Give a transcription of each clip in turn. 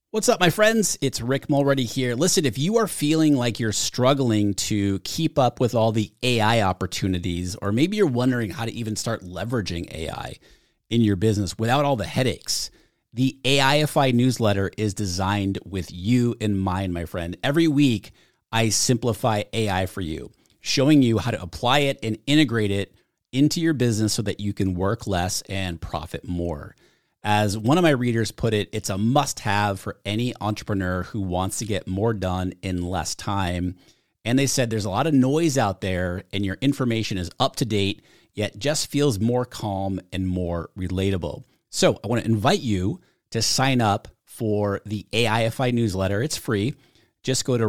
What's up, my friends? It's Rick Mulready here. Listen, if you are feeling like you're struggling to keep up with all the AI opportunities, or maybe you're wondering how to even start leveraging AI in your business without all the headaches, the AIFI newsletter is designed with you in mind, my friend. Every week, I simplify AI for you, showing you how to apply it and integrate it into your business so that you can work less and profit more. As one of my readers put it, it's a must-have for any entrepreneur who wants to get more done in less time. And they said there's a lot of noise out there and your information is up to date, yet just feels more calm and more relatable. So I want to invite you to sign up for the AIFI newsletter. It's free. Just go to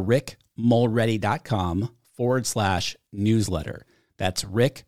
rickmulready.com/newsletter. That's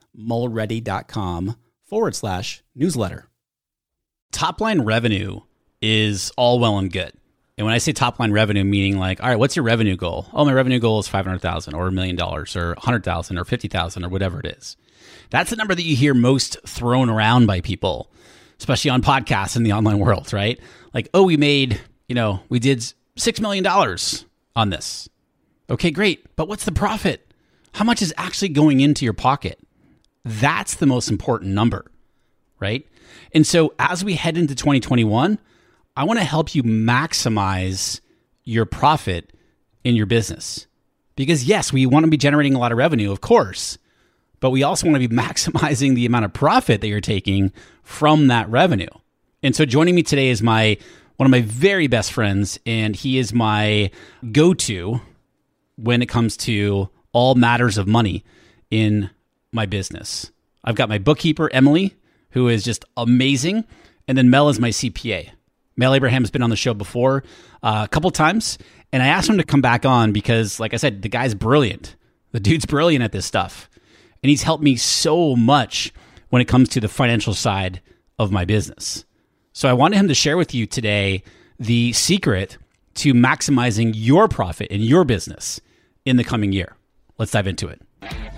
rickmulready.com/newsletter. Top line revenue is all well and good. And when I say top line revenue, meaning like, all right, what's your revenue goal? Oh, my revenue goal is $500,000 or $1 million or $100,000 or $50,000 or whatever it is. That's the number that you hear most thrown around by people, especially on podcasts in the online world, right? Like, oh, we did $6 million on this. Okay, great. But what's the profit? How much is actually going into your pocket? That's the most important number, right? And so as we head into 2021, I want to help you maximize your profit in your business. Because yes, we want to be generating a lot of revenue, of course, but we also want to be maximizing the amount of profit that you're taking from that revenue. And so joining me today is one of my very best friends, and he is my go-to when it comes to all matters of money in my business. I've got my bookkeeper, Emily, who is just amazing. And then Mel is my CPA. Mel Abraham has been on the show before a couple times. And I asked him to come back on because, like I said, the guy's brilliant. The dude's brilliant at this stuff. And he's helped me so much when it comes to the financial side of my business. So I wanted him to share with you today the secret to maximizing your profit in your business in the coming year. Let's dive into it.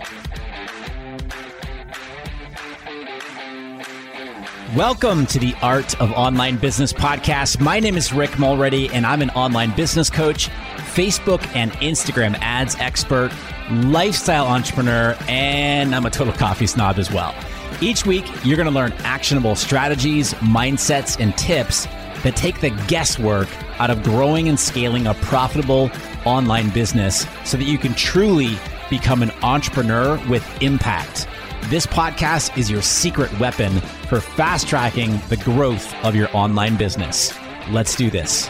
Welcome to the Art of Online Business podcast. My name is Rick Mulready, and I'm an online business coach, Facebook and Instagram ads expert, lifestyle entrepreneur, and I'm a total coffee snob as well. Each week, you're going to learn actionable strategies, mindsets, and tips that take the guesswork out of growing and scaling a profitable online business so that you can truly become an entrepreneur with impact. This podcast is your secret weapon for fast-tracking the growth of your online business. Let's do this.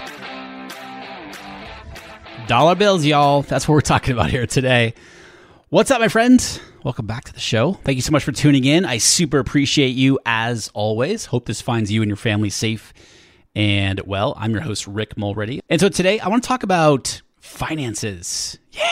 Dollar bills, y'all. That's what we're talking about here today. What's up, my friend? Welcome back to the show. Thank you so much for tuning in. I super appreciate you as always. Hope this finds you and your family safe and well. I'm your host, Rick Mulready. And so today I want to talk about finances. Yeah.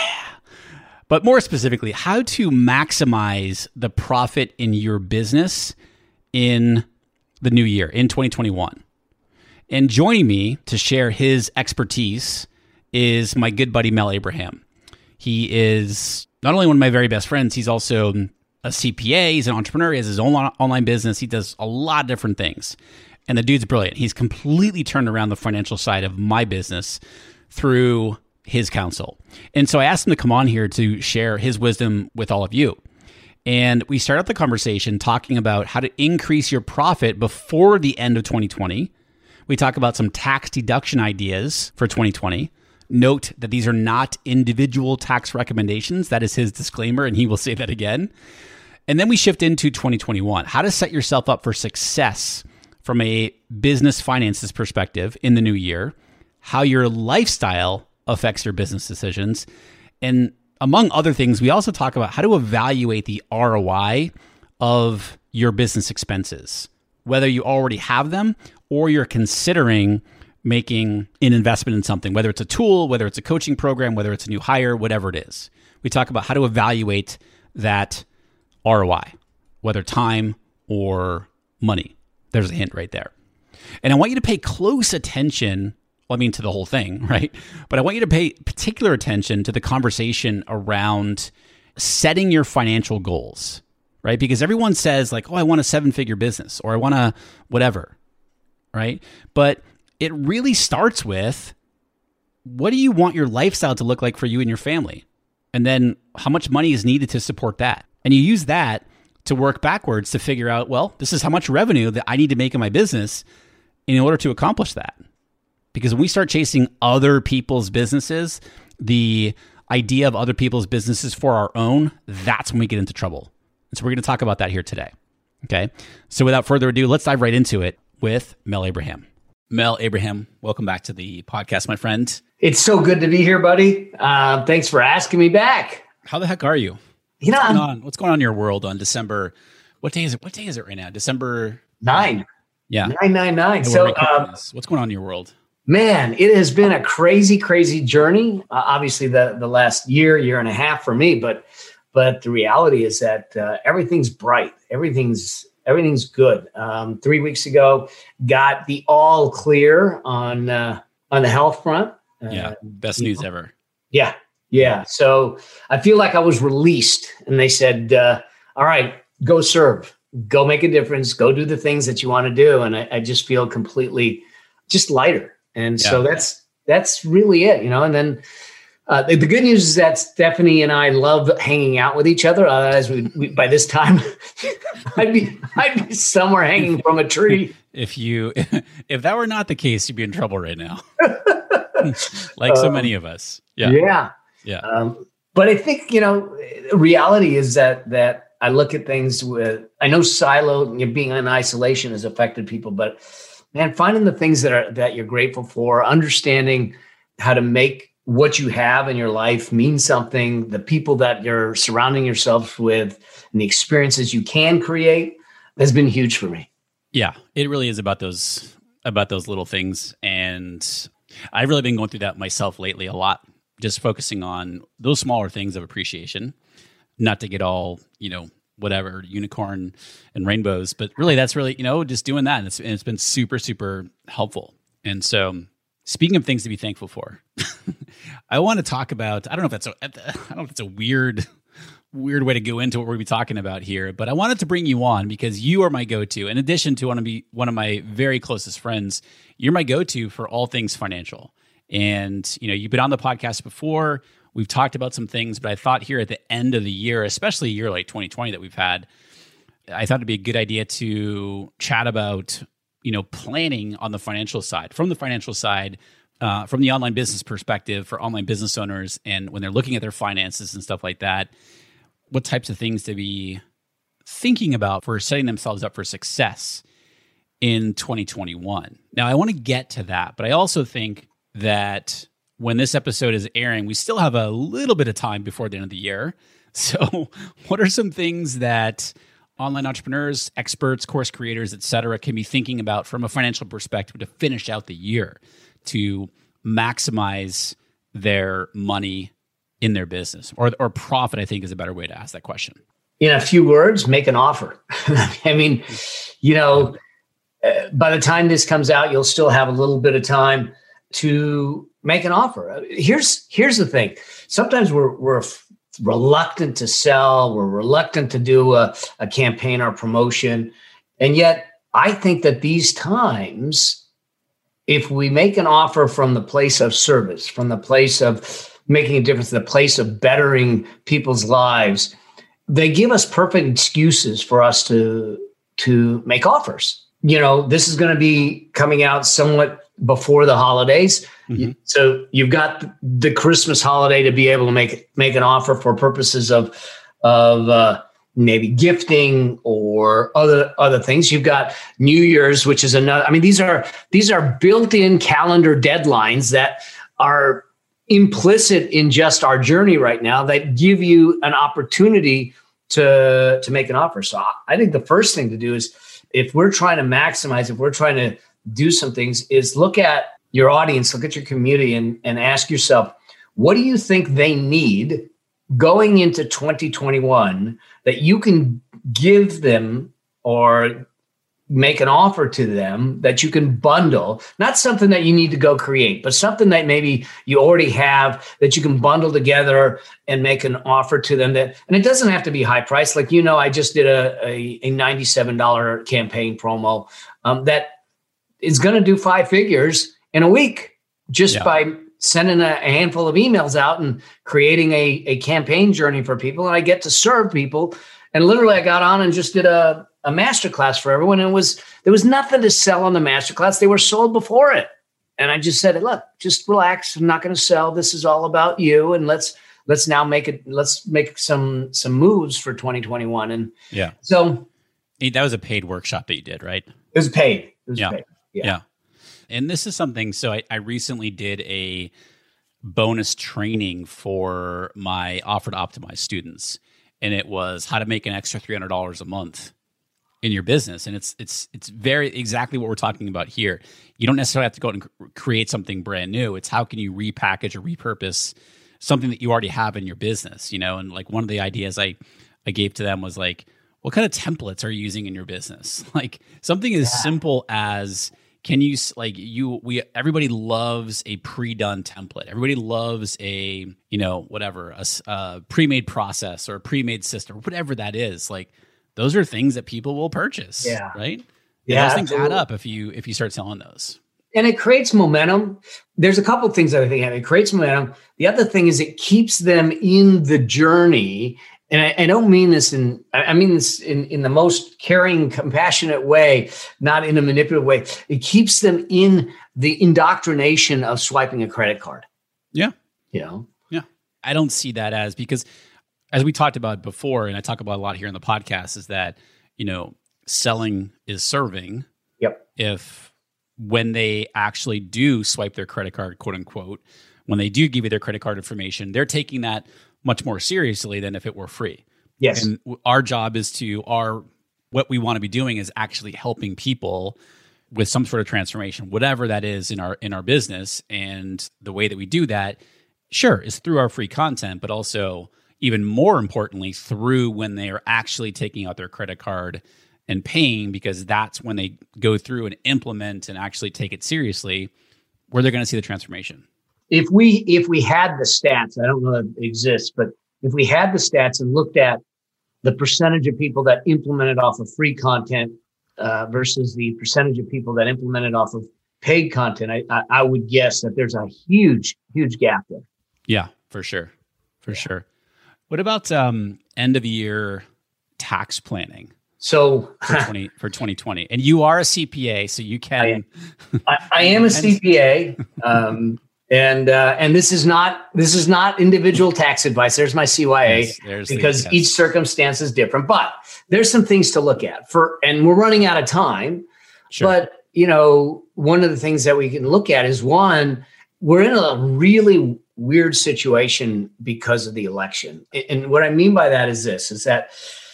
But more specifically, how to maximize the profit in your business in the new year, in 2021. And joining me to share his expertise is my good buddy, Mel Abraham. He is not only one of my very best friends, he's also a CPA, he's an entrepreneur, he has his own online business, he does a lot of different things. And the dude's brilliant. He's completely turned around the financial side of my business through his counsel. And so I asked him to come on here to share his wisdom with all of you. And we started the conversation talking about how to increase your profit before the end of 2020. We talk about some tax deduction ideas for 2020. Note that these are not individual tax recommendations. That is his disclaimer, and he will say that again. And then we shift into 2021, how to set yourself up for success from a business finances perspective in the new year, how your lifestyle affects your business decisions. And among other things, we also talk about how to evaluate the ROI of your business expenses, whether you already have them or you're considering making an investment in something, whether it's a tool, whether it's a coaching program, whether it's a new hire, whatever it is. We talk about how to evaluate that ROI, whether time or money. There's a hint right there. And I want you to pay close attention, to the whole thing, right? But I want you to pay particular attention to the conversation around setting your financial goals, right? Because everyone says like, oh, I want a 7-figure business or I want a whatever, right? But it really starts with what do you want your lifestyle to look like for you and your family? And then how much money is needed to support that? And you use that to work backwards to figure out, well, this is how much revenue that I need to make in my business in order to accomplish that. Because when we start chasing other people's businesses, the idea of other people's businesses for our own, that's when we get into trouble. And so we're going to talk about that here today. Okay. So without further ado, let's dive right into it with Mel Abraham. Mel Abraham, welcome back to the podcast, my friend. It's so good to be here, buddy. Thanks for asking me back. How the heck are you? What's going on in your world on December? What day is it? What day is it right now? December 9. Yeah. 999. So what's going on in your world? Man, it has been a crazy, crazy journey. Obviously the last year and a half for me, but the reality is that everything's bright. Everything's good. 3 weeks ago, got the all clear on the health front. Best news ever. Yeah. So I feel like I was released, and they said, all right, go serve, go make a difference, go do the things that you want to do. And I just feel completely just lighter. And so that's really it, And then the good news is that Stephanie and I love hanging out with each other. As we by this time, I'd be somewhere hanging from a tree. If that were not the case, you'd be in trouble right now. Like so many of us. Yeah. But I think, reality is that I look at things I know siloed, being in isolation has affected people, but man, finding the things that you're grateful for, understanding how to make what you have in your life mean something, the people that you're surrounding yourself with, and the experiences you can create has been huge for me. Yeah, it really is about those little things. And I've really been going through that myself lately a lot, just focusing on those smaller things of appreciation, not to get all, whatever, unicorn and rainbows, but really that's really, just doing that. And it's been super, super helpful. And so speaking of things to be thankful for, I want to talk about, I don't know if it's a weird way to go into what we're going to be talking about here, but I wanted to bring you on because you are my go-to. In addition to one of my very closest friends, you're my go-to for all things financial. And, you've been on the podcast before. We've talked about some things, but I thought here at the end of the year, especially a year like 2020 that we've had, I thought it'd be a good idea to chat about, planning on the financial side, from the financial side, from the online business perspective for online business owners. And when they're looking at their finances and stuff like that, what types of things to be thinking about for setting themselves up for success in 2021. Now, I want to get to that, but I also think that when this episode is airing, we still have a little bit of time before the end of the year. So what are some things that online entrepreneurs, experts, course creators, et cetera, can be thinking about from a financial perspective to finish out the year, to maximize their money in their business or profit, I think is a better way to ask that question. In a few words, make an offer. I mean, by the time this comes out, you'll still have a little bit of time to make an offer. Here's the thing. Sometimes we're reluctant to sell. We're reluctant to do a campaign or promotion. And yet I think that these times, if we make an offer from the place of service, from the place of making a difference, the place of bettering people's lives, they give us perfect excuses for us to make offers. This is going to be coming out somewhat before the holidays. Mm-hmm. So you've got the Christmas holiday to be able to make an offer for purposes of maybe gifting or other things. You've got New Year's, which is another. I mean, these are built-in calendar deadlines that are implicit in just our journey right now that give you an opportunity to make an offer. So I think the first thing to do is, if we're trying to maximize, if we're trying to do some things, is look at your audience, look at your community and ask yourself, what do you think they need going into 2021 that you can give them or make an offer to them that you can bundle, not something that you need to go create, but something that maybe you already have that you can bundle together and make an offer to them and it doesn't have to be high price. Like, I just did a $97 campaign promo that is going to do 5 figures in a week just by sending a handful of emails out and creating a campaign journey for people. And I get to serve people. And literally I got on and just did a masterclass for everyone. And there was nothing to sell on the masterclass. They were sold before it. And I just said, look, just relax. I'm not going to sell. This is all about you. And let's now make some moves for 2021. And so that was a paid workshop that you did, right? It was paid. Paid. Yeah. And this is something, so I recently did a bonus training for my Offer to Optimize students. And it was how to make an extra $300 a month in your business. And it's very exactly what we're talking about here. You don't necessarily have to go out and create something brand new. It's how can you repackage or repurpose something that you already have in your business, And like one of the ideas I gave to them was like, what kind of templates are you using in your business? Like something as simple as, everybody loves a pre-done template. Everybody loves a pre-made process or a pre-made system, whatever that is. Like those are things that people will purchase, right? Yeah, those things add up if you start selling those. And it creates momentum. There's a couple of things that I think it creates momentum. The other thing is it keeps them in the journey. And I don't mean this I mean this in the most caring, compassionate way, not in a manipulative way. It keeps them in the indoctrination of swiping a credit card. Yeah. Yeah. I don't see that because as we talked about before, and I talk about a lot here in the podcast, is that, selling is serving. Yep. If when they actually do swipe their credit card, quote unquote, when they do give you their credit card information, they're taking that much more seriously than if it were free. Yes. And our job is what we want to be doing is actually helping people with some sort of transformation, whatever that is in our business. And the way that we do that, sure, is through our free content, but also even more importantly, through when they are actually taking out their credit card and paying, because that's when they go through and implement and actually take it seriously, where they're going to see the transformation. If we had the stats, I don't know if it exists, but if we had the stats and looked at the percentage of people that implemented off of free content versus the percentage of people that implemented off of paid content, I would guess that there's a huge, huge gap there. Yeah, for sure. Sure. What about end of year tax planning? So for 2020, and you are a CPA, so you can. I am a CPA. And this is not individual tax advice. There's my CYA, because each circumstance is different. But there's some things to look at and we're running out of time. Sure. But one of the things that we can look at is we're in a really weird situation because of the election. And what I mean by that is that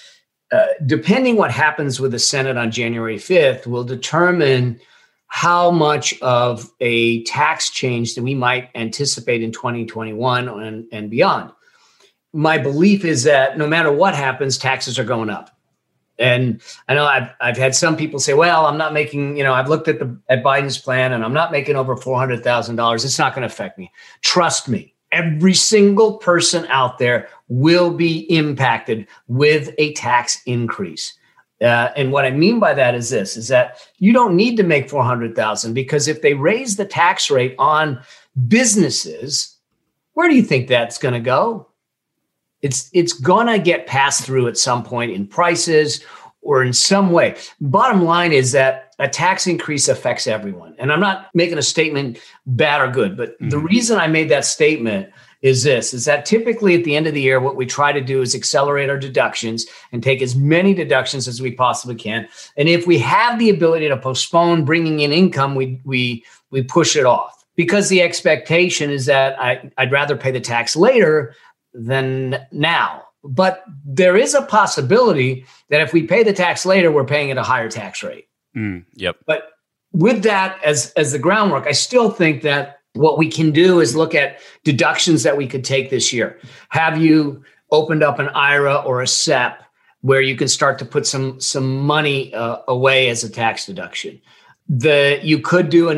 depending what happens with the Senate on January 5th will determine how much of a tax change that we might anticipate in 2021 and beyond. My belief is that no matter what happens, taxes are going up. And I know I've had some people say, well, I'm not making, I've looked at Biden's plan and I'm not making over $400,000. It's not going to affect me. Trust me, every single person out there will be impacted with a tax increase. And what I mean by that is that you don't need to make $400,000, because if they raise the tax rate on businesses, where do you think that's going to go? It's going to get passed through at some point in prices or in some way. Bottom line is that a tax increase affects everyone. And I'm not making a statement bad or good, but the reason I made that statement is that typically at the end of the year, what we try to do is accelerate our deductions and take as many deductions as we possibly can. And if we have the ability to postpone bringing in income, we push it off, because the expectation is that I'd rather pay the tax later than now. But there is a possibility that if we pay the tax later, we're paying at a higher tax rate. Yep. But with that as the groundwork, I still think that what we can do is look at deductions that we could take this year. Have you opened up an IRA or a SEP where you can start to put some money away as a tax deduction? You could do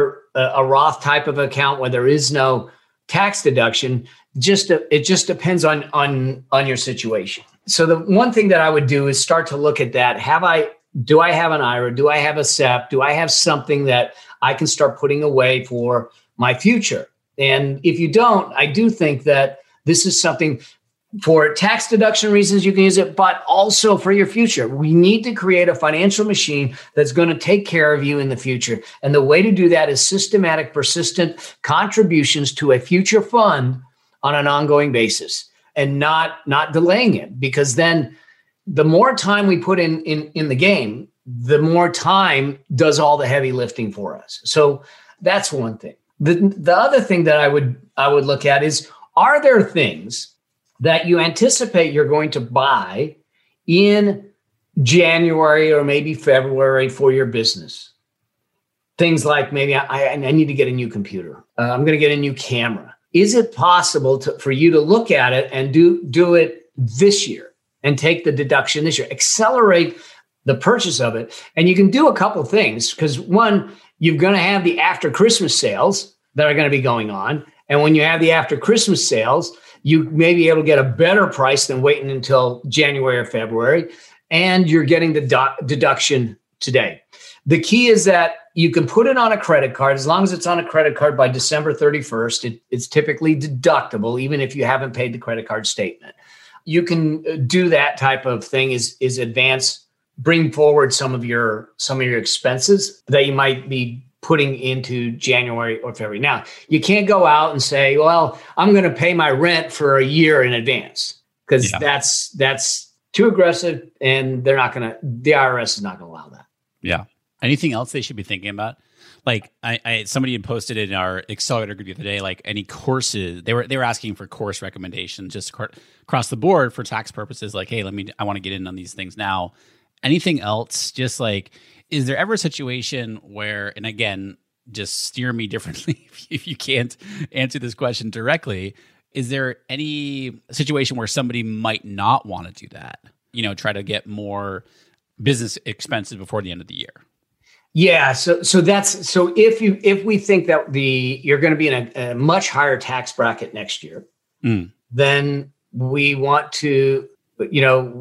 a Roth type of account where there is no tax deduction. It just depends on your situation. So the one thing that I would do is start to look at that. Do I have an IRA? Do I have a SEP? Do I have something that I can start putting away for my future? And if you don't, I do think that this is something for tax deduction reasons you can use it, but also for your future. We need to create a financial machine that's going to take care of you in the future. And the way to do that is systematic, persistent contributions to a future fund on an ongoing basis, and not delaying it, because then the more time we put in the game, the more time does all the heavy lifting for us. So that's one thing. The other thing that I would look at is, are there things that you anticipate you're going to buy in January or maybe February for your business? Things like, maybe I need to get a new computer. I'm going to get a new camera. Is it possible for you to look at it and do it this year and take the deduction this year? Accelerate the purchase of it. And you can do a couple things, because one, you're going to have the after Christmas sales that are going to be going on. And when you have the after Christmas sales, you may be able to get a better price than waiting until January or February, and you're getting the deduction today. The key is that you can put it on a credit card. As long as it's on a credit card by December 31st, it's typically deductible, even if you haven't paid the credit card statement. You can do that type of thing, is bring forward some of your expenses that you might be putting into January or February. Now, you can't go out and say, well, I'm going to pay my rent for a year in advance, because that's too aggressive, and the IRS is not going to allow that. Yeah. Anything else they should be thinking about? Like somebody had posted in our accelerator group the other day, like any courses, they were asking for course recommendations just across the board for tax purposes. Like, hey, I want to get in on these things now. Anything else? Just like, is there ever a situation where, and again, just steer me differently if you can't answer this question directly, is there any situation where somebody might not want to do that? Try to get more business expenses before the end of the year. Yeah. So if we think that you're going to be in a much higher tax bracket next year, then we want to, we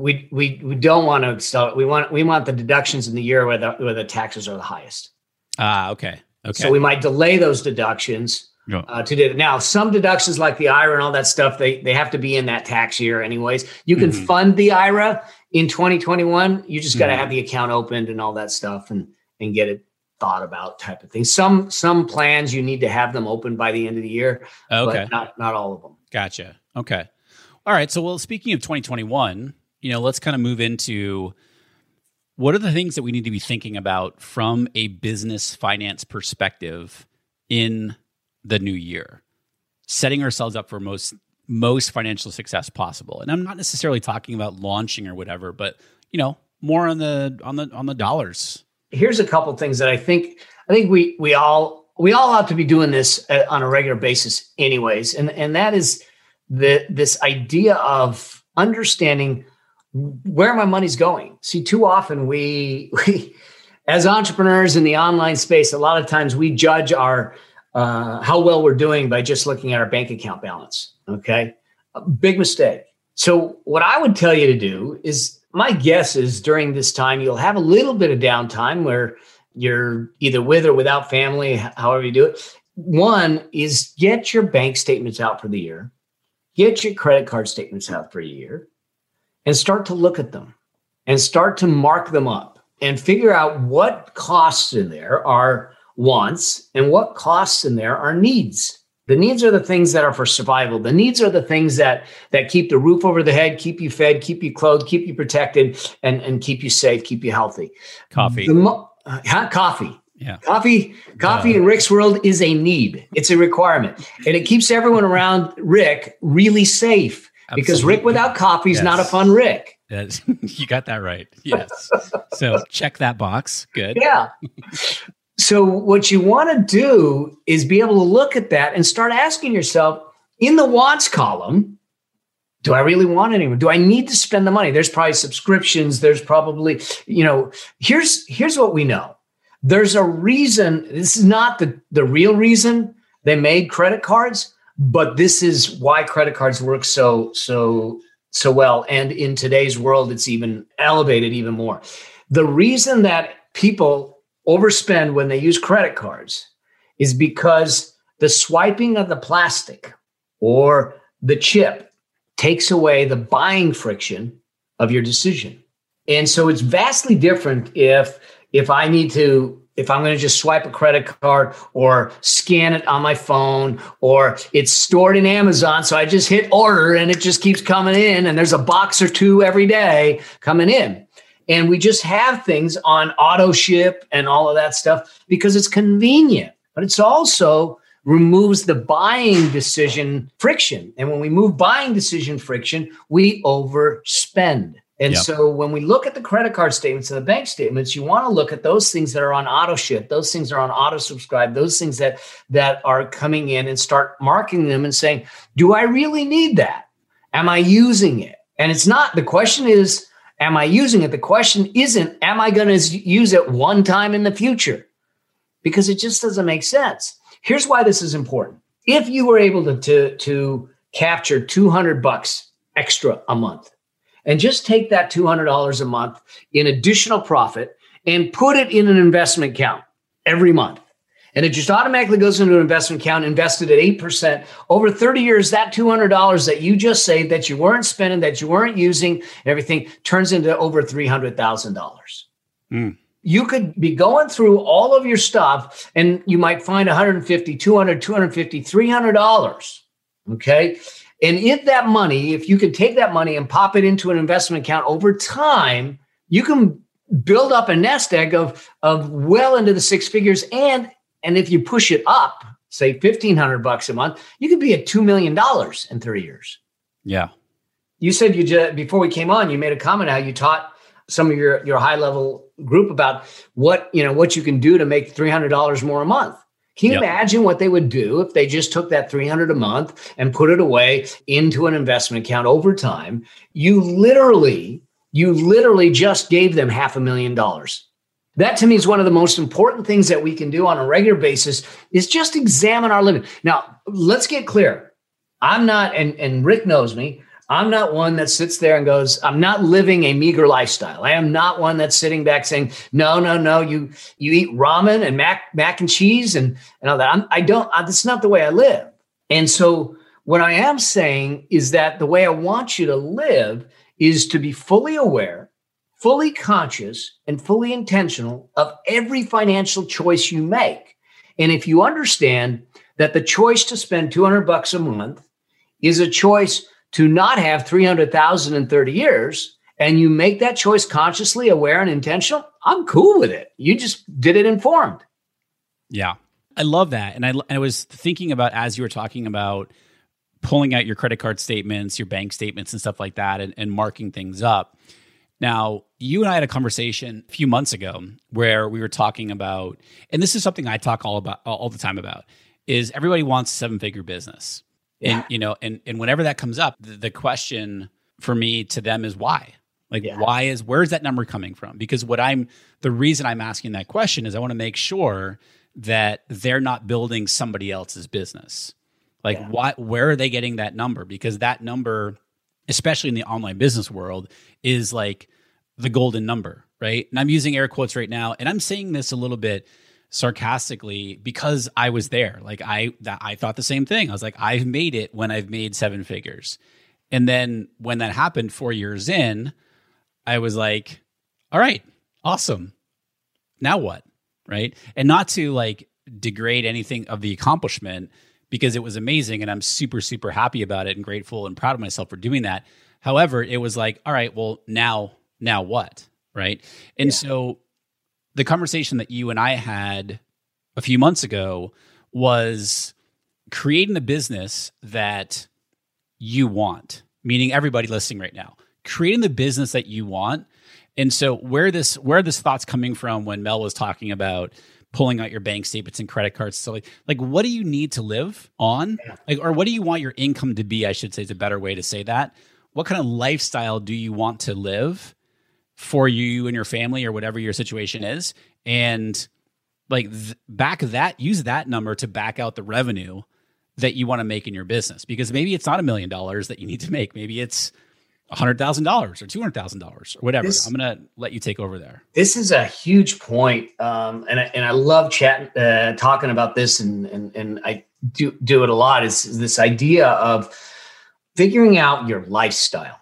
don't want to accelerate. We want the deductions in the year where the taxes are the highest. Okay. So we might delay those deductions to do it. Now, some deductions like the IRA and all that stuff, they have to be in that tax year anyways. You can fund the IRA in 2021. You just got to have the account opened and all that stuff and get it thought about, type of thing. Some plans you need to have them open by the end of the year, but not all of them. Gotcha. Okay. All right. So, speaking of 2021, let's kind of move into what are the things that we need to be thinking about from a business finance perspective in the new year, setting ourselves up for most financial success possible. And I'm not necessarily talking about launching or whatever, but more on the dollars. Here's a couple things that I think we all ought to be doing this on a regular basis anyways. And that is this idea of understanding where my money's going. See, too often we as entrepreneurs in the online space, a lot of times we judge our how well we're doing by just looking at our bank account balance. Okay. A big mistake. So what I would tell you to do is, my guess is during this time, you'll have a little bit of downtime where you're either with or without family, however you do it. One is get your bank statements out for the year, get your credit card statements out for a year, and start to look at them and start to mark them up and figure out what costs in there are wants and what costs in there are needs. The needs are the things that are for survival. The needs are the things that keep the roof over the head, keep you fed, keep you clothed, keep you protected, and keep you safe, keep you healthy. Coffee. Coffee. Yeah. Coffee in Rick's world is a need. It's a requirement. And it keeps everyone around Rick really safe. Absolutely. Because Rick without coffee is not a fun Rick. You got that right. Yes. So check that box. Good. Yeah. So what you want to do is be able to look at that and start asking yourself, in the wants column, do I really want anyone? Do I need to spend the money? There's probably subscriptions. There's probably, here's what we know. There's a reason. This is not the real reason they made credit cards, but this is why credit cards work so well. And in today's world, it's even elevated even more. The reason that people overspend when they use credit cards is because the swiping of the plastic or the chip takes away the buying friction of your decision. And so it's vastly different if I'm going to just swipe a credit card or scan it on my phone, or it's stored in Amazon. So I just hit order and it just keeps coming in, and there's a box or two every day coming in. And we just have things on auto ship and all of that stuff because it's convenient, but it's also removes the buying decision friction. And when we move buying decision friction, we overspend. And so when we look at the credit card statements and the bank statements, you want to look at those things that are on auto ship, those things that are on auto subscribe, those things that are coming in, and start marking them and saying, do I really need that? Am I using it? And it's not, the question is, am I using it? The question isn't, am I going to use it one time in the future? Because it just doesn't make sense. Here's why this is important. If you were able to capture $200 extra a month, and just take that $200 a month in additional profit and put it in an investment account every month, and it just automatically goes into an investment account invested at 8%. Over 30 years, that $200 that you just saved, that you weren't spending, that you weren't using, everything turns into over $300,000. You could be going through all of your stuff and you might find $150, $200, $250, $300. Okay. And if you can take that money and pop it into an investment account over time, you can build up a nest egg of well into the six figures. And if you push it up, say $1,500 a month, you could be at $2 million in 30 years. Yeah. You said before we came on, you made a comment how you taught some of your high level group about what you can do to make $300 more a month. Can you imagine what they would do if they just took that $300 a month and put it away into an investment account over time? You literally just gave them $500,000. That to me is one of the most important things that we can do on a regular basis is just examine our living. Now, let's get clear. I'm not, and Rick knows me, I'm not one that sits there and goes, I'm not living a meager lifestyle. I am not one that's sitting back saying, no, you eat ramen and mac and cheese and all that. That's not the way I live. And so what I am saying is that the way I want you to live is to be fully aware, fully conscious, and fully intentional of every financial choice you make. And if you understand that the choice to spend $200 a month is a choice to not have 300,000 in 30 years, and you make that choice consciously aware and intentional, I'm cool with it. You just did it informed. Yeah. I love that. And I was thinking about, as you were talking about pulling out your credit card statements, your bank statements and stuff like that, and marking things up. Now, you and I had a conversation a few months ago where we were talking about, and this is something I talk all the time about, is everybody wants a seven-figure business. Yeah. And whenever that comes up, the question for me to them is why? Where's that number coming from? Because the reason I'm asking that question is I want to make sure that they're not building somebody else's business. Where are they getting that number? Because that number, especially in the online business world, is like the golden number, right? And I'm using air quotes right now, and I'm saying this a little bit sarcastically because I was there. I thought the same thing. I was like, I've made it when I've made seven figures. And then when that happened 4 years in, I was like, all right, awesome. Now what? Right. And not to degrade anything of the accomplishment, because it was amazing and I'm super, super happy about it and grateful and proud of myself for doing that. However, it was like, all right, well, now what? Right. And so the conversation that you and I had a few months ago was creating the business that you want, meaning everybody listening right now, creating the business that you want. And so where are this thoughts coming from when Mel was talking about pulling out your bank statements and credit cards? So like what do you need to live on? Or what do you want your income to be? I should say is a better way to say that. What kind of lifestyle do you want to live for you and your family or whatever your situation is? And use that number to back out the revenue that you want to make in your business, because maybe it's not $1 million that you need to make. Maybe it's $100,000 or $200,000 or whatever. I'm going to let you take over there. This is a huge point. And I love talking about this. And do it a lot is this idea of figuring out your lifestyle.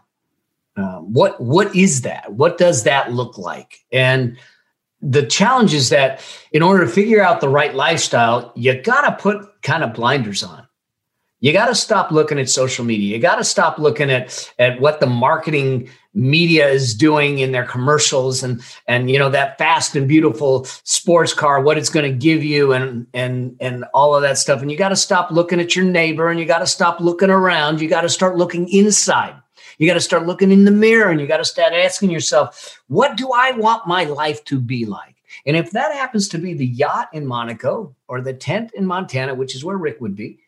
What is that? What does that look like? And the challenge is that in order to figure out the right lifestyle, you got to put kind of blinders on. You got to stop looking at social media. You got to stop looking at what the marketing media is doing in their commercials and that fast and beautiful sports car, what it's going to give you and all of that stuff. And you got to stop looking at your neighbor, and you got to stop looking around. You got to start looking inside. You got to start looking in the mirror, and you got to start asking yourself, what do I want my life to be like? And if that happens to be the yacht in Monaco or the tent in Montana, which is where Rick would be,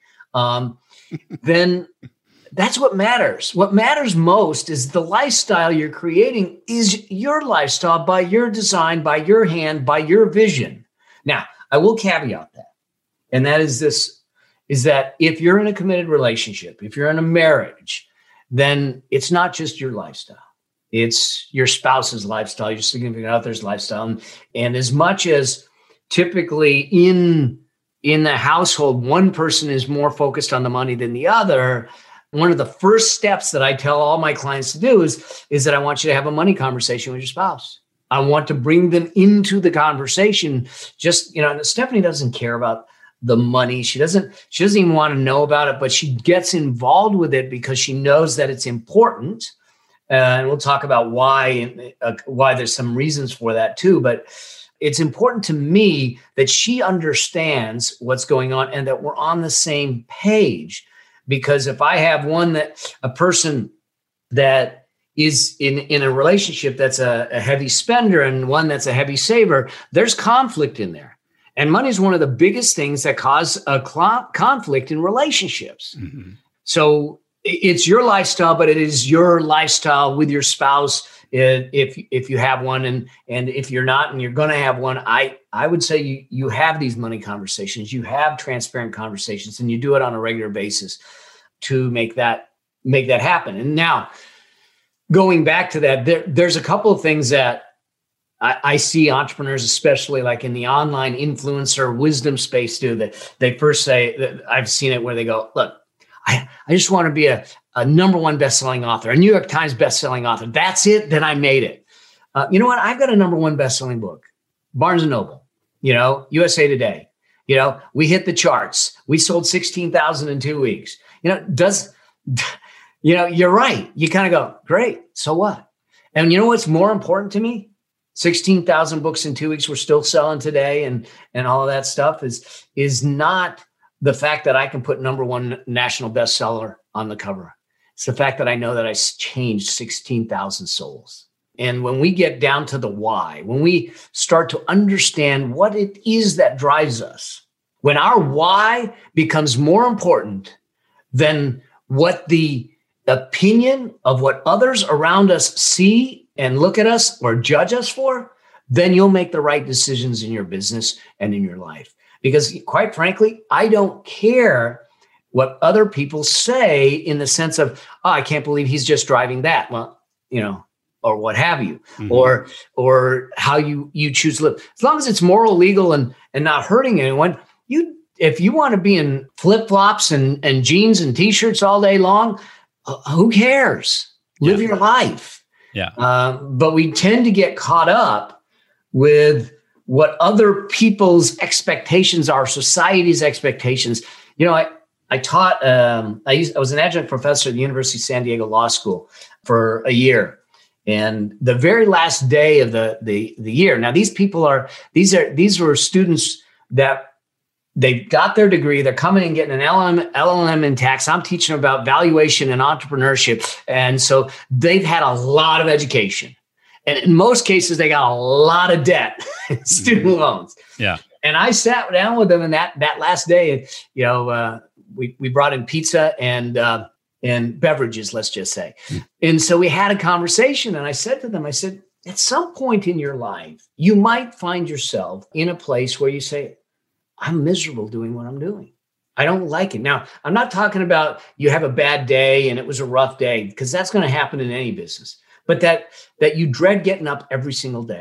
then that's what matters. What matters most is the lifestyle you're creating is your lifestyle by your design, by your hand, by your vision. Now, I will caveat that. And that is that if you're in a committed relationship, if you're in a marriage, then it's not just your lifestyle. It's your spouse's lifestyle, your significant other's lifestyle. And as much as typically in the household, one person is more focused on the money than the other, one of the first steps that I tell all my clients to do is that I want you to have a money conversation with your spouse. I want to bring them into the conversation. Just, Stephanie doesn't care about the money. She doesn't even want to know about it, but she gets involved with it because she knows that it's important. And we'll talk about why there's some reasons for that too. But it's important to me that she understands what's going on and that we're on the same page. Because if I have a person that is in a relationship that's a heavy spender and one that's a heavy saver, there's conflict in there. And money is one of the biggest things that cause a conflict in relationships. Mm-hmm. So it's your lifestyle, but it is your lifestyle with your spouse. If you have one, and if you're not, and you're going to have one, I would say you have these money conversations, you have transparent conversations, and you do it on a regular basis to make that happen. And now, going back to that, there's a couple of things that I see entrepreneurs, especially like in the online influencer wisdom space, do that. They first say that I've seen it where they go, look, I just want to be a number one best-selling author, a New York Times best-selling author. That's it. Then I made it. You know what? I've got a number one best-selling book, Barnes & Noble, USA Today. We hit the charts. We sold 16,000 in 2 weeks. You're right. You kind of go, great. So what? And you know what's more important to me? 16,000 books in 2 weeks we're still selling today and all of that stuff is not the fact that I can put number one national bestseller on the cover. It's the fact that I know that I changed 16,000 souls. And when we get down to the why, when we start to understand what it is that drives us, when our why becomes more important than what the opinion of what others around us see and look at us or judge us for, then you'll make the right decisions in your business and in your life. Because quite frankly, I don't care what other people say in the sense of, I can't believe he's just driving that. Well, or what have you, mm-hmm. or how you choose to live. As long as it's moral, legal, and not hurting anyone, if you want to be in flip-flops and jeans and T-shirts all day long, who cares? Live your life. Yeah. But we tend to get caught up with what other people's expectations are, society's expectations. I taught, I was an adjunct professor at the University of San Diego Law School for a year. And the very last day of the year, now these were students that they got their degree. They're coming and getting an LLM in tax. I'm teaching them about valuation and entrepreneurship. And so they've had a lot of education. And in most cases, they got a lot of debt, student loans. Yeah. And I sat down with them in that last day. We brought in pizza and beverages, let's just say. And so we had a conversation. And I said to them, at some point in your life, you might find yourself in a place where you say, I'm miserable doing what I'm doing. I don't like it. Now, I'm not talking about you have a bad day and it was a rough day, because that's going to happen in any business. But that you dread getting up every single day,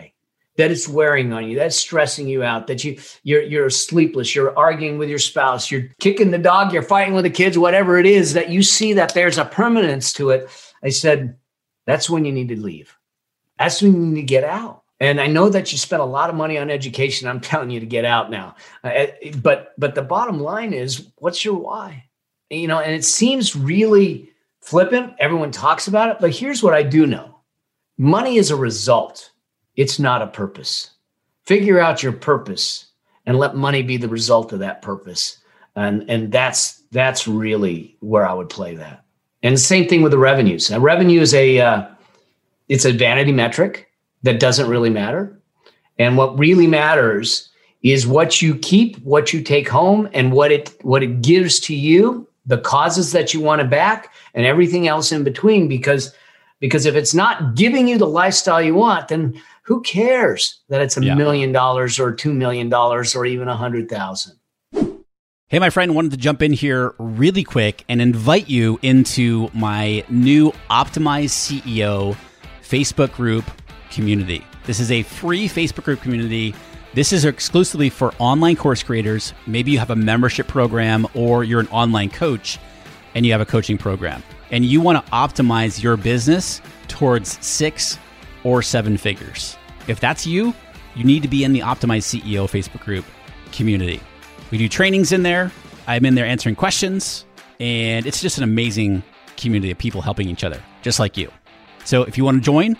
that it's wearing on you, that's stressing you out, that you're sleepless, you're arguing with your spouse, you're kicking the dog, you're fighting with the kids, whatever it is, that you see that there's a permanence to it. I said, that's when you need to leave. That's when you need to get out. And I know that you spent a lot of money on education. I'm telling you to get out now. But the bottom line is, what's your why? And it seems really flippant. Everyone talks about it, but here's what I do know. Money is a result. It's not a purpose. Figure out your purpose and let money be the result of that purpose. And that's really where I would play that. And the same thing with the revenues. Now, revenue is it's a vanity metric that doesn't really matter. And what really matters is what you keep, what you take home, and what it gives to you, the causes that you want to back, and everything else in between. Because if it's not giving you the lifestyle you want, then who cares that it's $1 million or $2 million or even 100,000? Hey, my friend, wanted to jump in here really quick and invite you into my new Optimize CEO Facebook group community. This is a free Facebook group community. This is exclusively for online course creators. Maybe you have a membership program or you're an online coach and you have a coaching program and you want to optimize your business towards 6 or 7 figures. If that's you, you need to be in the Optimize CEO Facebook group community. We do trainings in there. I'm in there answering questions, and it's just an amazing community of people helping each other, just like you. So if you want to join,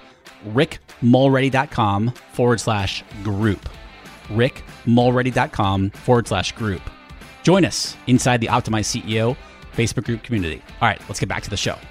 rickmulready.com/group. rickmulready.com/group. Join us inside the Optimize CEO Facebook group community. All right, let's get back to the show.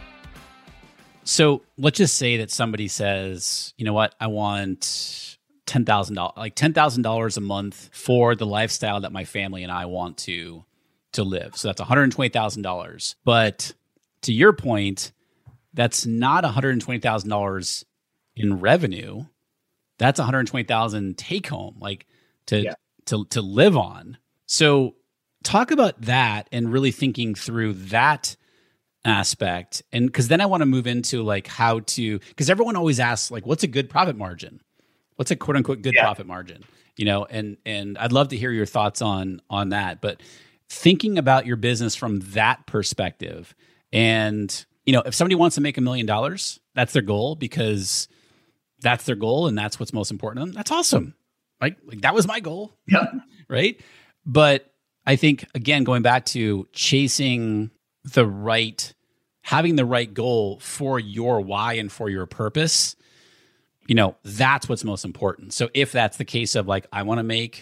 So let's just say that somebody says, you know what, I want $10,000, like $10,000 a month for the lifestyle that my family and I want to live. So that's $120,000. But to your point, that's not $120,000 in revenue. That's $120,000 take home, like to live on. So talk about that and really thinking through that aspect. And because then I want to move into like how to, because everyone always asks like, what's a good profit margin? What's a quote unquote good profit margin? And I'd love to hear your thoughts on that. But thinking about your business from that perspective, and if somebody wants to make $1 million, that's their goal because that's their goal and that's what's most important to them. That's awesome. Like that was my goal. Yeah. Right. But I think again, going back to chasing having the right goal for your why and for your purpose, that's what's most important. So if that's the case of like, I want to make,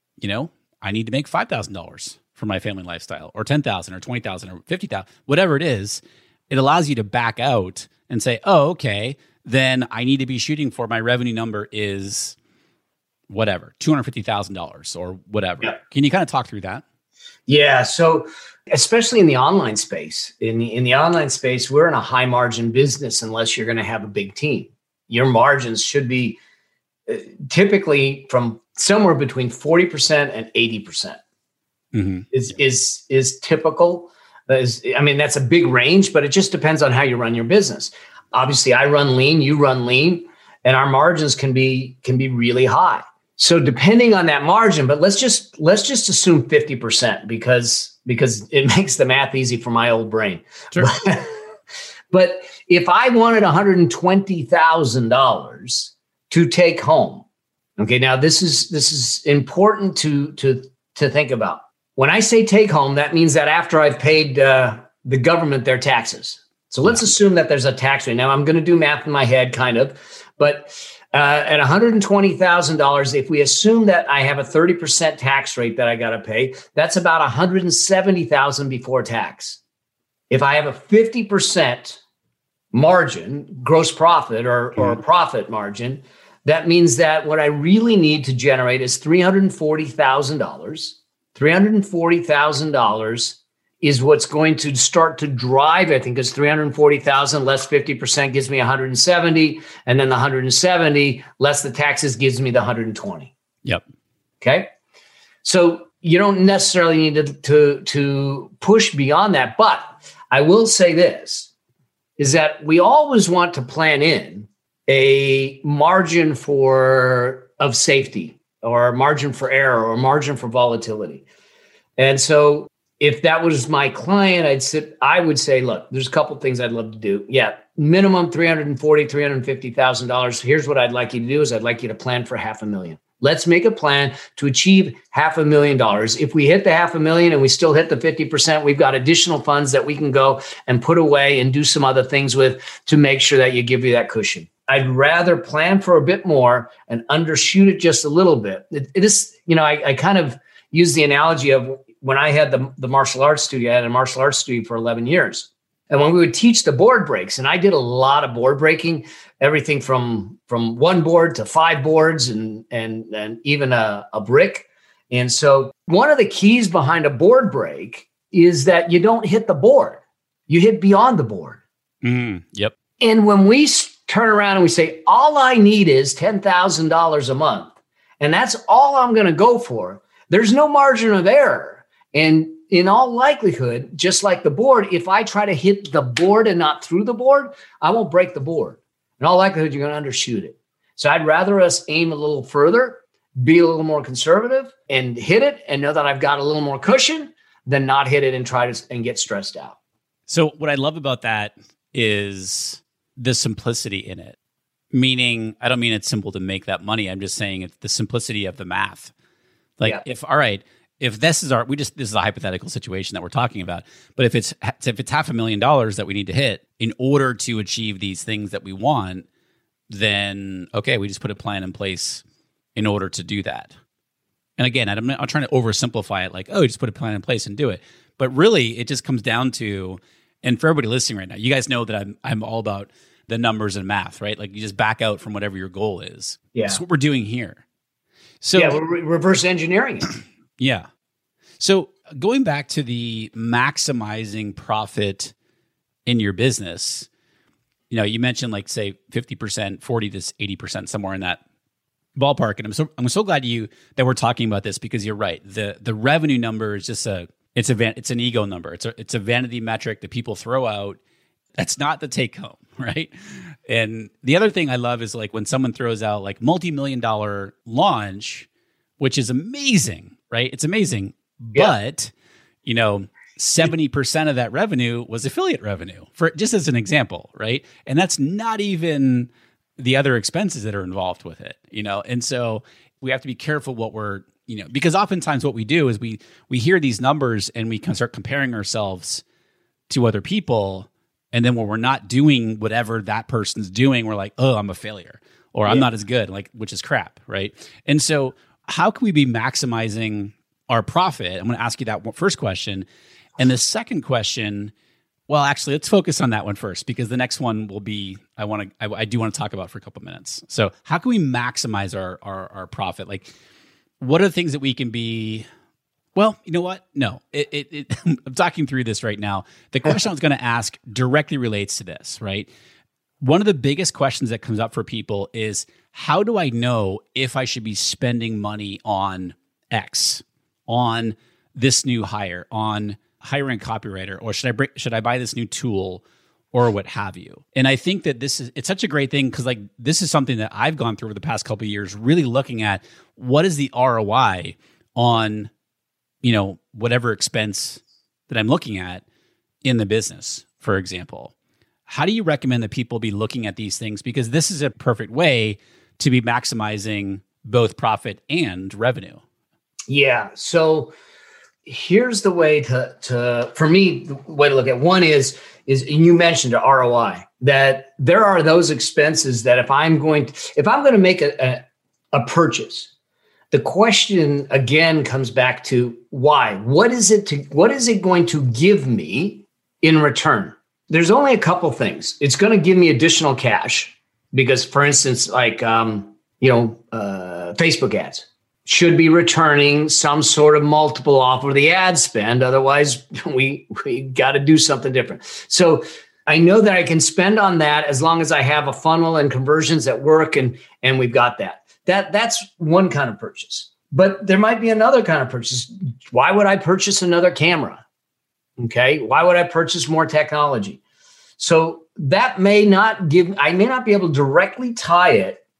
I need to make $5,000 for my family lifestyle or 10,000 or 20,000 or 50,000, whatever it is, it allows you to back out and say, oh, okay, then I need to be shooting for my revenue number is whatever, $250,000 or whatever. Yeah. Can you kind of talk through that? Yeah. So especially in the online space, in the online space, we're in a high margin business unless you're going to have a big team. Your margins should be typically from somewhere between 40% and 80%. Mm-hmm. is typical. That's a big range, but it just depends on how you run your business. Obviously, I run lean, you run lean, and our margins can be really high. So depending on that margin, but let's just assume 50% because it makes the math easy for my old brain. Sure. But if I wanted $120,000 to take home, okay, now this is important to think about. When I say take home, that means that after I've paid the government their taxes. So let's assume that there's a tax rate. Now I'm going to do math in my head, kind of, but at $120,000, if we assume that I have a 30% tax rate that I got to pay, that's about $170,000 before tax. If I have a 50% margin, gross profit or profit margin, that means that what I really need to generate is $340,000. $340,000 is what's going to start to drive it, because 340,000 less 50% gives me 170, and then the 170 less the taxes gives me the 120. Yep. Okay. So you don't necessarily need to push beyond that, but I will say this, is that we always want to plan in a margin for of safety or margin for error or margin for volatility. And so if that was my client, I would say, look, there's a couple of things I'd love to do. Yeah, minimum $340,000, $350,000. Here's what I'd like you to do is I'd like you to plan for $500,000. Let's make a plan to achieve $500,000. If we hit the $500,000 and we still hit the 50%, we've got additional funds that we can go and put away and do some other things with to make sure that you give you that cushion. I'd rather plan for a bit more and undershoot it just a little bit. It is, I kind of use the analogy of when I had the martial arts studio. I had a martial arts studio for 11 years. And when we would teach the board breaks, and I did a lot of board breaking, everything from one board to 5 boards and even a brick. And so one of the keys behind a board break is that you don't hit the board. You hit beyond the board. Yep. And when we turn around and we say, all I need is $10,000 a month, and that's all I'm going to go for, there's no margin of error. And in all likelihood, just like the board, if I try to hit the board and not through the board, I won't break the board. In all likelihood, you're going to undershoot it. So I'd rather us aim a little further, be a little more conservative and hit it and know that I've got a little more cushion than not hit it and try to and get stressed out. So what I love about that is the simplicity in it. Meaning, I don't mean it's simple to make that money. I'm just saying it's the simplicity of the math. Like if this is this is a hypothetical situation that we're talking about, but if it's $500,000 that we need to hit in order to achieve these things that we want, then okay, we just put a plan in place in order to do that. And again, I'm not trying to oversimplify it like, oh, you just put a plan in place and do it. But really, it just comes down to, and for everybody listening right now, you guys know that I'm all about the numbers and math, right? Like you just back out from whatever your goal is. Yeah. That's what we're doing here. So we're reverse engineering it. Yeah. So going back to the maximizing profit in your business, you mentioned like say 50%, 40 to 80%, somewhere in that ballpark. And I'm so glad that we're talking about this because you're right. The revenue number is just it's an ego number. It's a vanity metric that people throw out. That's not the take home, right? And the other thing I love is like when someone throws out like multi-million-dollar launch, which is amazing, right? It's amazing. Yeah. But, 70% of that revenue was affiliate revenue, for just as an example, right? And that's not even the other expenses that are involved with it, And so we have to be careful what we're, because oftentimes what we do is we hear these numbers and we can start comparing ourselves to other people. And then when we're not doing whatever that person's doing, we're like, oh, I'm a failure or I'm not as good, which is crap, right? And so how can we be maximizing our profit? I'm going to ask you that first question. And the second question, well, actually, let's focus on that one first because the next one will be, I do want to talk about for a couple of minutes. So how can we maximize our profit? Like, what are the things that we can be? Well, you know what? No, I'm talking through this right now. The question I was going to ask directly relates to this, right? One of the biggest questions that comes up for people is, how do I know if I should be spending money on X, on this new hire, on hiring a copywriter, or should I buy this new tool or what have you? And I think that it's such a great thing because like this is something that I've gone through over the past couple of years, really looking at what is the ROI on, whatever expense that I'm looking at in the business, for example. How do you recommend that people be looking at these things? Because this is a perfect way to be maximizing both profit and revenue. Yeah. So here's the way to for me, the way to look at one is you mentioned the ROI, that there are those expenses that if I'm going to make a purchase, the question again comes back to why. What is it going to give me in return? There's only a couple things. It's going to give me additional cash because, for instance, like Facebook ads should be returning some sort of multiple off of the ad spend. Otherwise, we got to do something different. So I know that I can spend on that as long as I have a funnel and conversions that work, and we've got that. That's one kind of purchase. But there might be another kind of purchase. Why would I purchase another camera? Okay. Why would I purchase more technology? So that I may not be able to directly tie it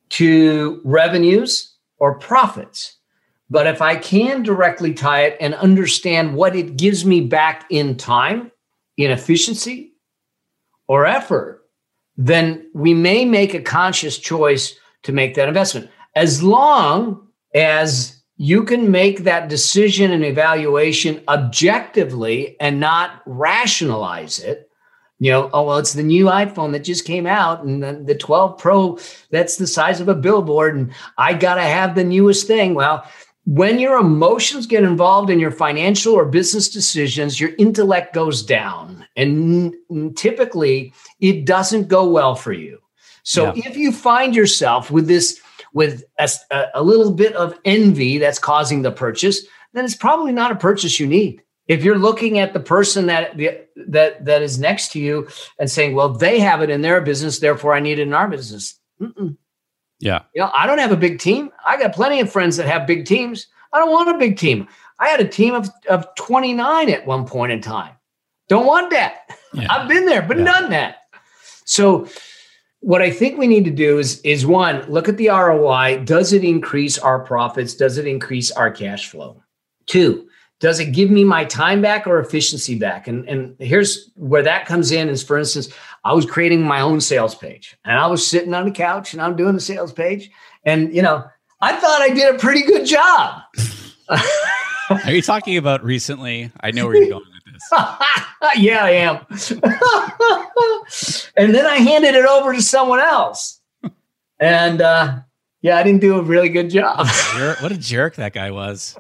to revenues or profits. But if I can directly tie it and understand what it gives me back in time, in efficiency or effort, then we may make a conscious choice to make that investment. As long as you can make that decision and evaluation objectively and not rationalize it. Oh, well, it's the new iPhone that just came out, and the 12 Pro, that's the size of a billboard, and I got to have the newest thing. Well, when your emotions get involved in your financial or business decisions, your intellect goes down, and typically it doesn't go well for you. So if you find yourself with a little bit of envy that's causing the purchase, then it's probably not a purchase you need. If you're looking at the person that is next to you and saying, well, they have it in their business, therefore I need it in our business. Mm-mm. Yeah. I don't have a big team. I got plenty of friends that have big teams. I don't want a big team. I had a team of 29 at one point in time. Don't want that. Yeah. I've been there, but done that. So what I think we need to do is one, look at the ROI. Does it increase our profits? Does it increase our cash flow? Two, does it give me my time back or efficiency back? And here's where that comes in is, for instance, I was creating my own sales page and I was sitting on the couch and I'm doing the sales page. And, I thought I did a pretty good job. Are you talking about recently? I know where you're going with this. Yeah, I am. And then I handed it over to someone else. And I didn't do a really good job. What a jerk that guy was.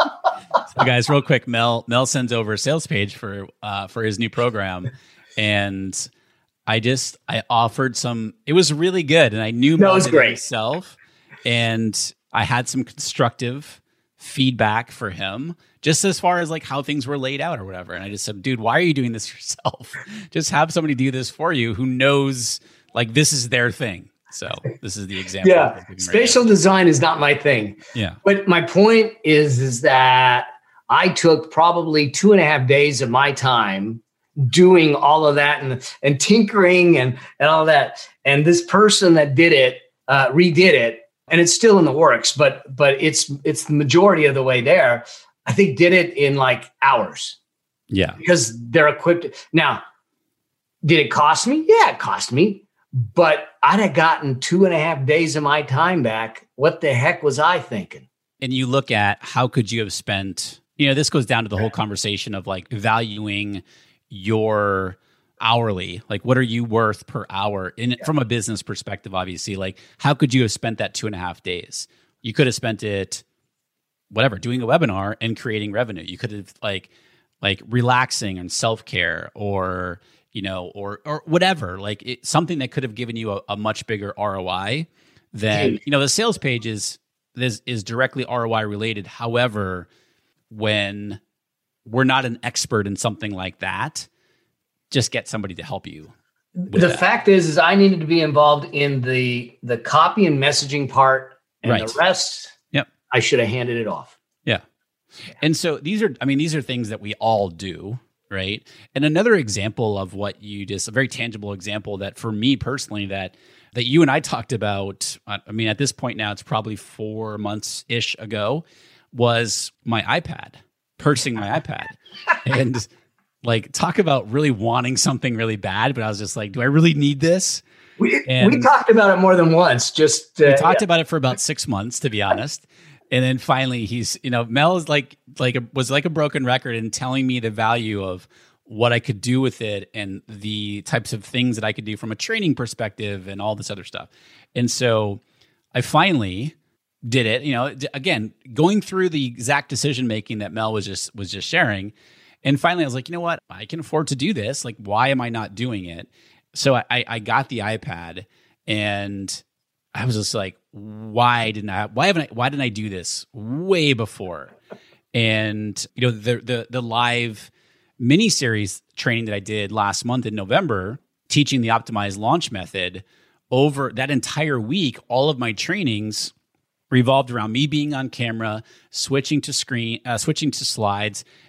So guys, real quick, Mel sends over a sales page for his new program, and I offered some. It was really good, and I knew Mel was great himself, and I had some constructive feedback for him, just as far as like how things were laid out or whatever. And I just said, dude, why are you doing this yourself? Just have somebody do this for you who knows like this is their thing. So this is the example. Yeah, spatial design is not my thing. Yeah, but my point is that I took probably 2.5 days of my time doing all of that and tinkering and all that. And this person that did it redid it, and it's still in the works. But it's the majority of the way there. I think did it in like hours. Yeah, because they're equipped. Now, did it cost me? Yeah, it cost me. But I'd have gotten 2.5 days of my time back. What the heck was I thinking? And you look at how could you have spent, this goes down to the whole conversation of like valuing your hourly, like what are you worth per hour from a business perspective, obviously, like how could you have spent that 2.5 days? You could have spent it, whatever, doing a webinar and creating revenue. You could have like relaxing and self-care or whatever, like something that could have given you a much bigger ROI than, the sales page is directly ROI related. However, when we're not an expert in something like that, just get somebody to help you. The fact is I needed to be involved in the copy and messaging part, and the rest, I should have handed it off. Yeah. And so these are things that we all do. Right. And another example of what you just, a very tangible example that for me personally, that you and I talked about, at this point now, it's probably 4 months-ish ago, was my iPad, purchasing my iPad. And like, talk about really wanting something really bad. But I was just like, do I really need this? We talked about it more than once. We talked about it for about 6 months, to be honest. And then finally, he's, Mel is was like a broken record in telling me the value of what I could do with it and the types of things that I could do from a training perspective and all this other stuff. And so I finally did it, again, going through the exact decision making that Mel was just sharing. And finally, I was like, you know what? I can afford to do this. Like, why am I not doing it? So I got the iPad, and I was just like, why didn't I do this way before? And the live mini series training that I did last month in November, teaching the optimized launch method, over that entire week, all of my trainings revolved around me being on camera, switching to slides,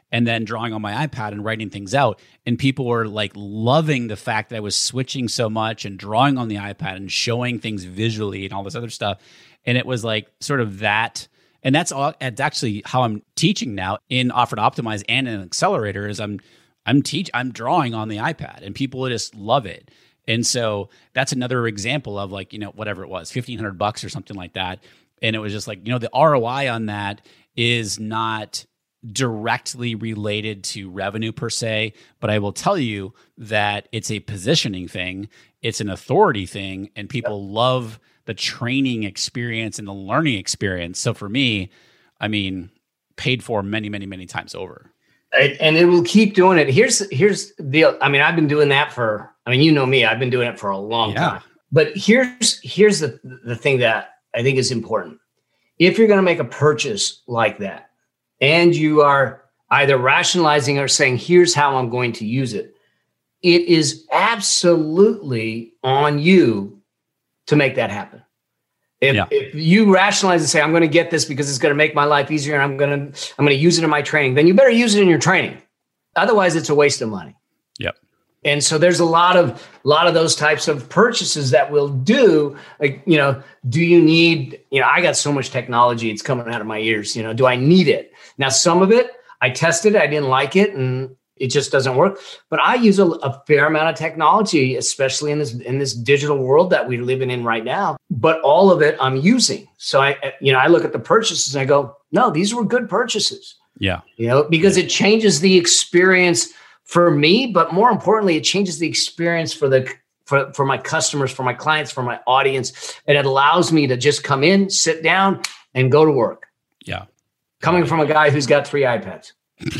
and then drawing on my iPad and writing things out. And people were like loving the fact that I was switching so much and drawing on the iPad and showing things visually and all this other stuff. And it was like sort of that. And that's actually how I'm teaching now in Offer to Optimize and in Accelerator is I'm drawing on the iPad and people just love it. And so that's another example of like, whatever it was, $1,500 or something like that. And it was just like, the ROI on that is not directly related to revenue per se, but I will tell you that it's a positioning thing, it's an authority thing, and people love the training experience and the learning experience. So for me, I mean, paid for many, many, many times over. And it will keep doing it. Here's the deal. I mean, I've been doing that you know me, I've been doing it for a long time. But here's the thing that I think is important. If you're going to make a purchase like that, and you are either rationalizing or saying, here's how I'm going to use it, it is absolutely on you to make that happen. If you rationalize and say, I'm going to get this because it's going to make my life easier and I'm going to use it in my training, then you better use it in your training. Otherwise, it's a waste of money. Yep. And so there's a lot of those types of purchases that we'll do. Like, do you need, I got so much technology, it's coming out of my ears. Do I need it? Now, some of it, I tested it, I didn't like it, and it just doesn't work. But I use a fair amount of technology, especially in this digital world that we're living in right now. But all of it I'm using. So I look at the purchases and I go, no, these were good purchases. Yeah. Because it changes the experience for me, but more importantly, it changes the experience for my customers, for my clients, for my audience. And it allows me to just come in, sit down, and go to work. Yeah. Coming from a guy who's got 3 iPads.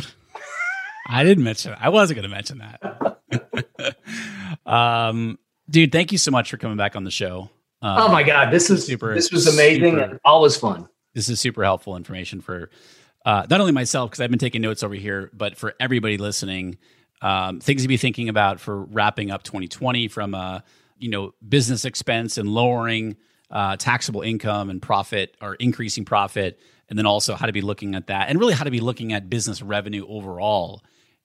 I didn't mention it. I wasn't going to mention that. Dude, thank you so much for coming back on the show. Oh my God, this was amazing and always fun. This is super helpful information for not only myself, because I've been taking notes over here, but for everybody listening. Things to be thinking about for wrapping up 2020 from business expense and lowering taxable income and profit or increasing profit, and then also how to be looking at that and really how to be looking at business revenue overall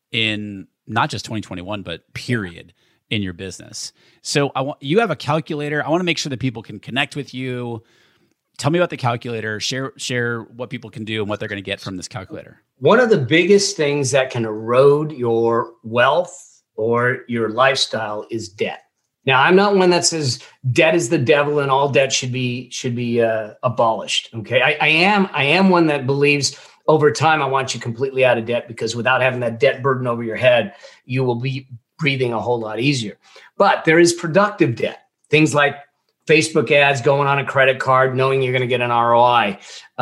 in not just 2021, but period in your business. So you have a calculator. I want to make sure that people can connect with you. Tell me about the calculator. Share what people can do and what they're going to get from this calculator. One of the biggest things that can erode your wealth or your lifestyle is debt. Now, I'm not one that says debt is the devil and all debt should be abolished. Okay, I am one that believes over time I want you completely out of debt, because without having that debt burden over your head, you will be breathing a whole lot easier. But there is productive debt, things like Facebook ads, going on a credit card, knowing you're going to get an ROI,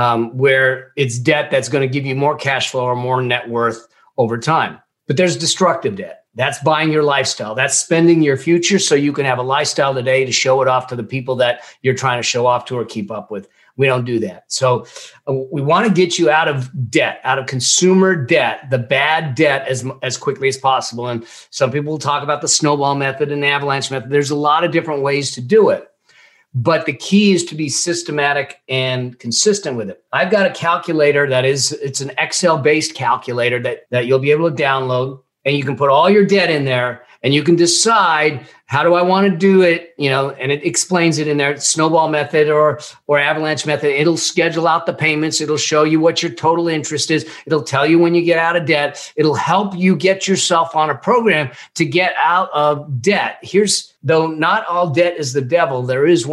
where it's debt that's going to give you more cash flow or more net worth over time. But there's destructive debt. That's buying your lifestyle. That's spending your future so you can have a lifestyle today to show it off to the people that you're trying to show off to or keep up with. We don't do that. So we want to get you out of debt, out of consumer debt, the bad debt as quickly as possible. And some people will talk about the snowball method and the avalanche method. There's a lot of different ways to do it. But the key is to be systematic and consistent with it. I've got a calculator it's an Excel-based calculator that you'll be able to download, and you can put all your debt in there and you can decide, how do I want to do it? And it explains it in there, snowball method or avalanche method. It'll schedule out the payments. It'll show you what your total interest is. It'll tell you when you get out of debt. It'll help you get yourself on a program to get out of debt. Though not all debt is the devil, there is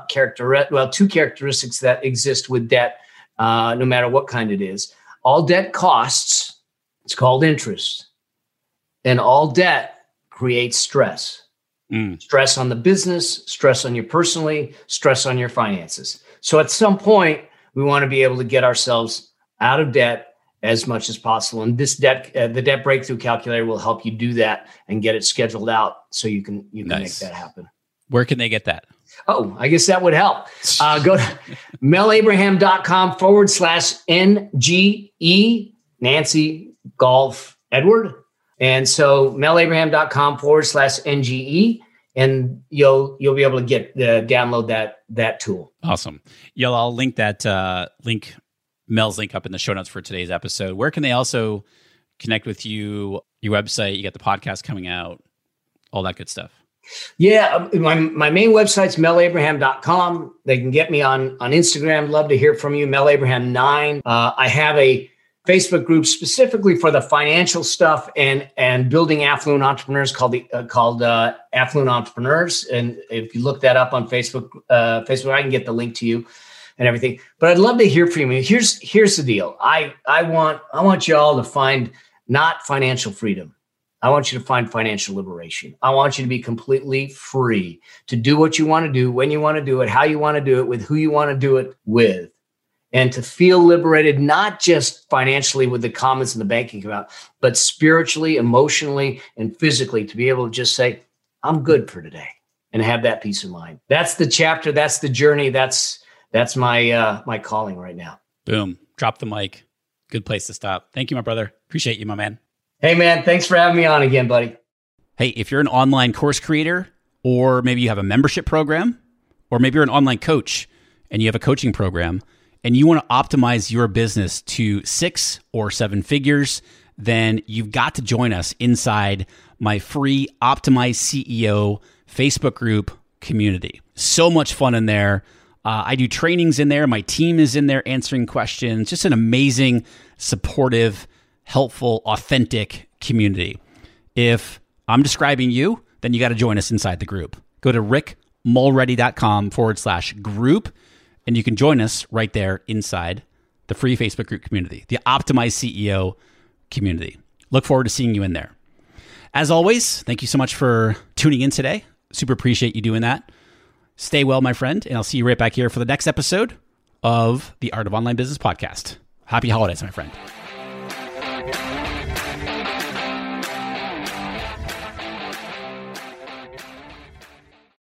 two characteristics that exist with debt, no matter what kind it is. All debt costs. It's called interest. And all debt creates stress. Stress on the business, stress on you personally, stress on your finances. So at some point, we want to be able to get ourselves out of debt as much as possible. And the debt breakthrough calculator will help you do that and get it scheduled out so you can make that happen. Where can they get that? Oh, I guess that would help. Go to melabraham.com/NGE, Nancy, Golf, Edward. And so melabraham.com/NGE, and you'll be able to download that tool. Awesome. I'll link that Mel's link up in the show notes for today's episode. Where can they also connect with you, your website, you got the podcast coming out, all that good stuff. Yeah, my main website's melabraham.com. They can get me on Instagram. Love to hear from you, melabraham9. I have a Facebook group specifically for the financial stuff and building affluent entrepreneurs called Affluent Entrepreneurs. And if you look that up on Facebook, I can get the link to you and everything. But I'd love to hear from you. Here's the deal. I want you all to find not financial freedom. I want you to find financial liberation. I want you to be completely free to do what you want to do, when you want to do it, how you want to do it, with who you want to do it with, and to feel liberated, not just financially with the comments in the banking account, but spiritually, emotionally, and physically, to be able to just say, I'm good for today, and have that peace of mind. That's the chapter. That's the journey. That's my calling right now. Boom. Drop the mic. Good place to stop. Thank you, my brother. Appreciate you, my man. Hey, man, thanks for having me on again, buddy. Hey, if you're an online course creator, or maybe you have a membership program, or maybe you're an online coach and you have a coaching program, and you want to optimize your business to 6 or 7 figures, then you've got to join us inside my free Optimize CEO Facebook group community. So much fun in there. I do trainings in there. My team is in there answering questions. Just an amazing, supportive, helpful, authentic community. If I'm describing you, then you got to join us inside the group. Go to rickmulready.com/group, and you can join us right there inside the free Facebook group community, the Optimize CEO community. Look forward to seeing you in there. As always, thank you so much for tuning in today. Super appreciate you doing that. Stay well, my friend, and I'll see you right back here for the next episode of the Art of Online Business podcast. Happy holidays, my friend.